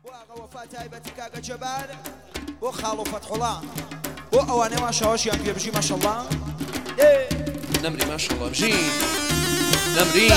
بو وفاة تايبتي كاكا جبار بو خالو فتح الله بو اواني ما شاء الله بيجي ما شاء الله نمري ما شاء الله بجي نمري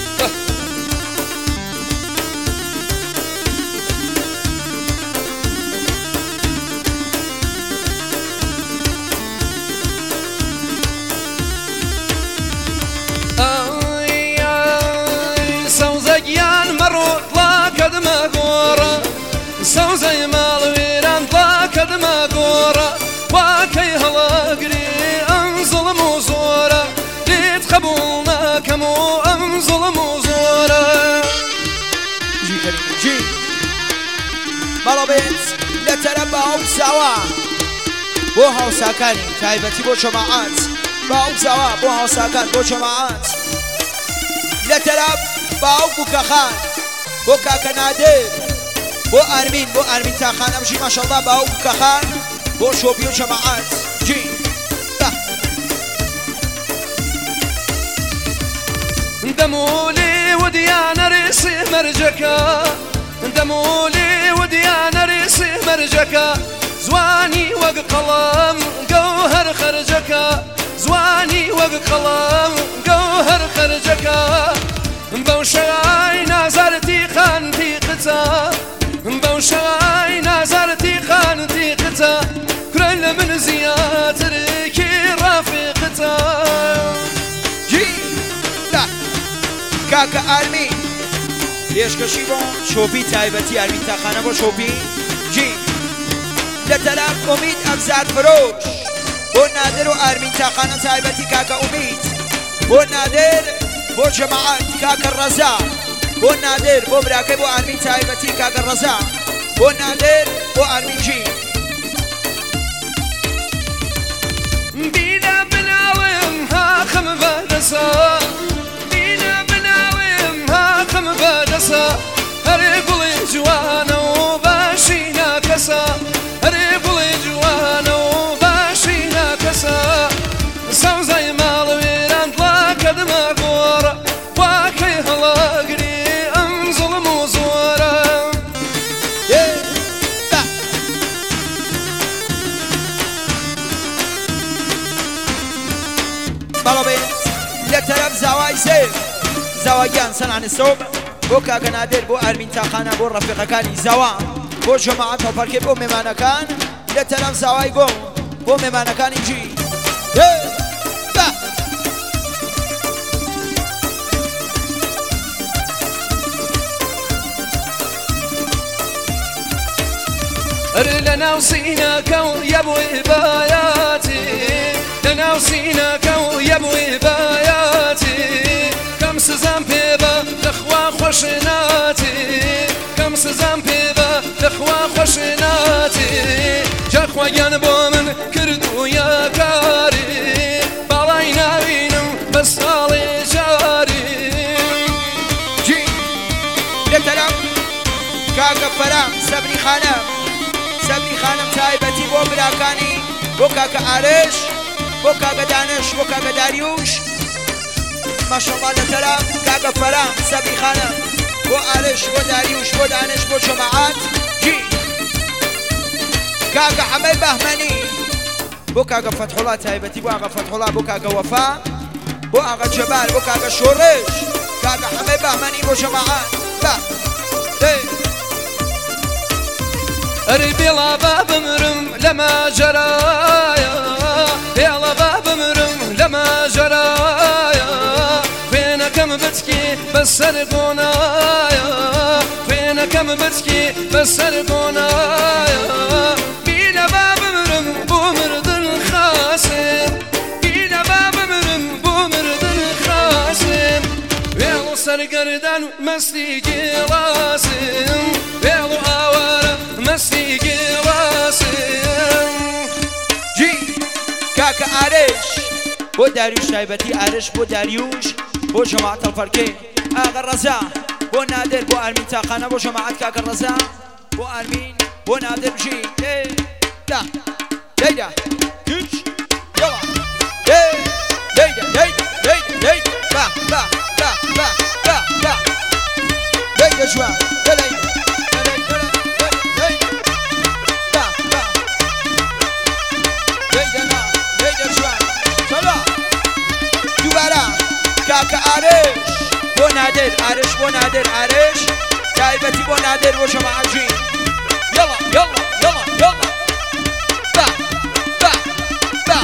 سوزيان مرو طلا كدما غورا سوزي مال ويران طلا كدما غورا واكي هلا قري انظلم وزورا ليت قبولنا كمو انظلم وزورا جي كريم جي مالو بيت لتربى سوا بو هاوساكاني تايبتي بو جماعات باو سوا بو هاوساكان بو جماعات لترب باو بوكاخان بوكاكا نادر بو ارمين تاخان امشي ما شاء الله باو بوكاخان بو شوبيو جماعات جي دمولي وديانا ريسي مرجكا دمولي وديانا ريسي مرجكا زواني وقلم جوهر خرجكا زواني وقلم جوهر خرجكا بوشاي نازرتي خانتي قتا بوشاي نازرتي خانتي قتا كرل من زياترك رافقتا جي لا كاكا ارمين ليش كشيبون شوبي تايبتي ارمين تاخانه بو شوبي جي لتلف اميد افزاد فروش بو نادر وارمين تاخانه تايبتي كاكا اميد بو نادر بو جماعات كاكا الرزاق بو نادر بو براكي بو ارمين تايبتي كاكا الرزاق بو نادر بو ارمين جي بينا بناوم هاخم بادسا بينا بناوم هاخم بادسا هرقلي جوانا وباشينا كسا هرقلي جوانا وباشينا كسا سوزي مال ويران طلا كدما غورا واكي هلا قري انظلم وزورا بلو بيت لترف زواي سيف زوايان سنعن الصوب بو كاكا نادر بو ارمين تاخانه بو رفيقه كاني زوا بو جماعات وفركي بو ميمانا كان لترف زواي بو ميمانا كان يجي لنا وصيناك ويا ابو هباياتي لنا وصيناك ويا ابو هباياتي كم سزام بيبا لخوا خوشناتي كم سزام بيبا لخوا خوشناتي جاخوا جنبو من كردو يا كاري بالاينا بينم بس علي جاري جي لتلم كاكا فرام سبري خانم سبري خانم تايبتي بو براكاني بو كاكا عرش بو كاكا دانش بو كاكا داريوش ما شاء الله لترى كاكا فرام سبري خانم بو عرش بو داريوش بو دانش بو جماعات جي كاكا حمي بهمني بو كاكا فتح الله تايبتي بو اغا فتح الله بو كاكا وفاء بو اغا جبال بو كاكا شورش كاكا حمي بهمني بو جماعات ربيلا باب مرم لما جرايا يلا باب مرم لما جرايا فين كم بتكي بس سرقونايا فين كم بتكي بس سرقونايا بينا باب مرم بومرد الخاسم بينا باب مرم بومرد الخاسم يلا سرقردان مسليكي راسم يلا اوارا مسليكي راسم جي كاكا عرش بو داريوش تايبتي عرش بو داريوش بو جماعة الفركين اغا الرزاق بو نادر بو ارمين تاخانه بو جماعة كاكا الرزاق بو ارمين بو نادر جي لا ليدا كش يلا ليدا با با با با با با ليدا شوان ليدا کاکە ئارش بۆ نادر ئارش بۆ نادر ئارش تایبەتی بۆ نادر بۆ جەماعەتجی یەڵا یەڵا یەڵا یەڵا با با با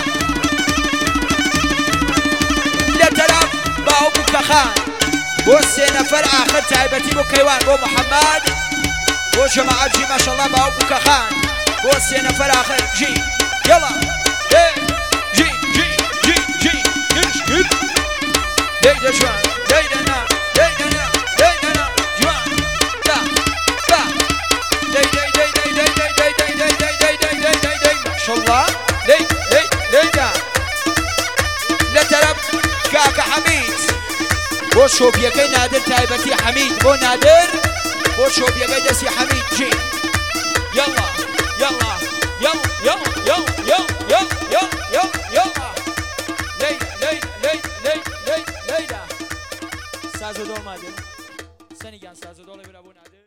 لە تەرەف باو بووکەخان بۆ سێ نەفەر ئاخر تایبەتی بۆ کەیوان بۆ محەممەد بۆ جەماعەتجی ماشەڵڵا باو بووکەخان بۆ سێ نەفەر آخر جی یەڵا جی جی جی جی هرش هر دەیدە جوان دەیدەنا دەیدەنا دەیدەنا جوان دا دا دەی دەی دەی دەی دەی دەی دەی دەی دەی دەی دەی دەی دەی دەی دەی ماشەڵڵا دەی دەی دەیدا لە تەرەف کاکە حەمید بۆ شۆپیەکەی نادر تایبەتی حەمید بۆ نادر بۆ شۆپیەکەی دەستی حەمید جی یەڵا يلا يلا يلا يلا يلا يلا يلا يلا ليلى ليلى ليلى ليلى ليلى سازو دول مادر سني كان سازو دول برابو نادر